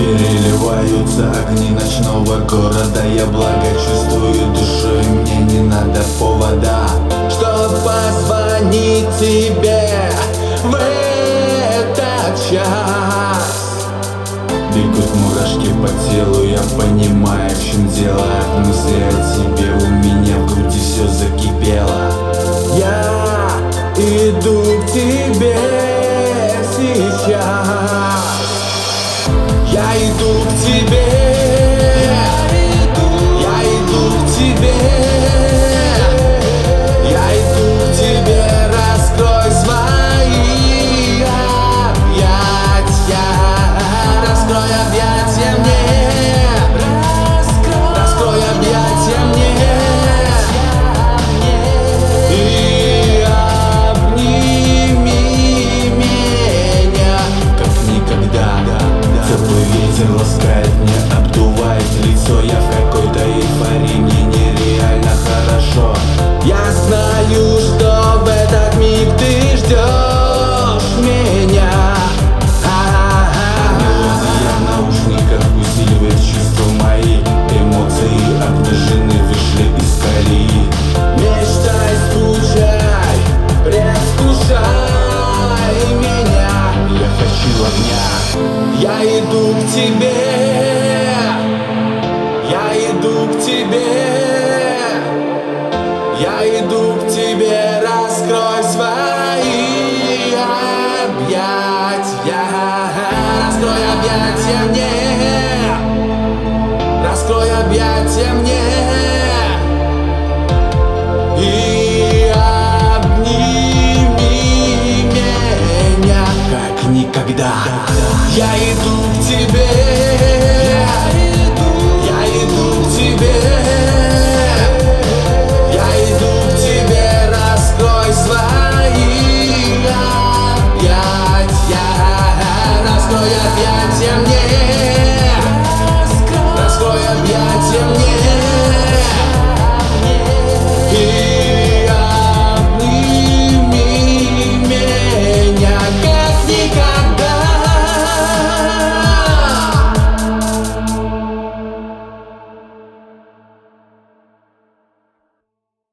Переливаются огни ночного города. Я благо чувствую душой, мне не надо повода, чтоб позвонить тебе в этот час. Бегут мурашки по телу, я понимаю, в чем дело. От мысли о тебе у меня в груди все закипело. Я иду к тебе сейчас. Я иду к тебе. Я иду к тебе. Я иду к тебе. Раскрой свои объятия. Раскрой объятия мне. Раскрой объятия мне. И обними меня, как никогда. Теплый ветер ласкает, мне обдувает лицо. Я в какой-то эйфории, мне нереально хорошо. Я знаю, что в этот миг ты ждешь меня. Мелодия в наушниках усиливает чувства мои. Эмоции обнажены, вышли из колеи. Мечтай, скучай, предвкушай меня. Я хочу огня. Я иду к тебе. Я иду к тебе. Я иду к тебе. Раскрой свои объятия. Раскрой объятия мне. Раскрой объятия мне. И обними меня, как никогда. Я иду к тебе. Я иду к тебе. Я иду к тебе. Раскрой свои объятия. Раскрой объятия мне.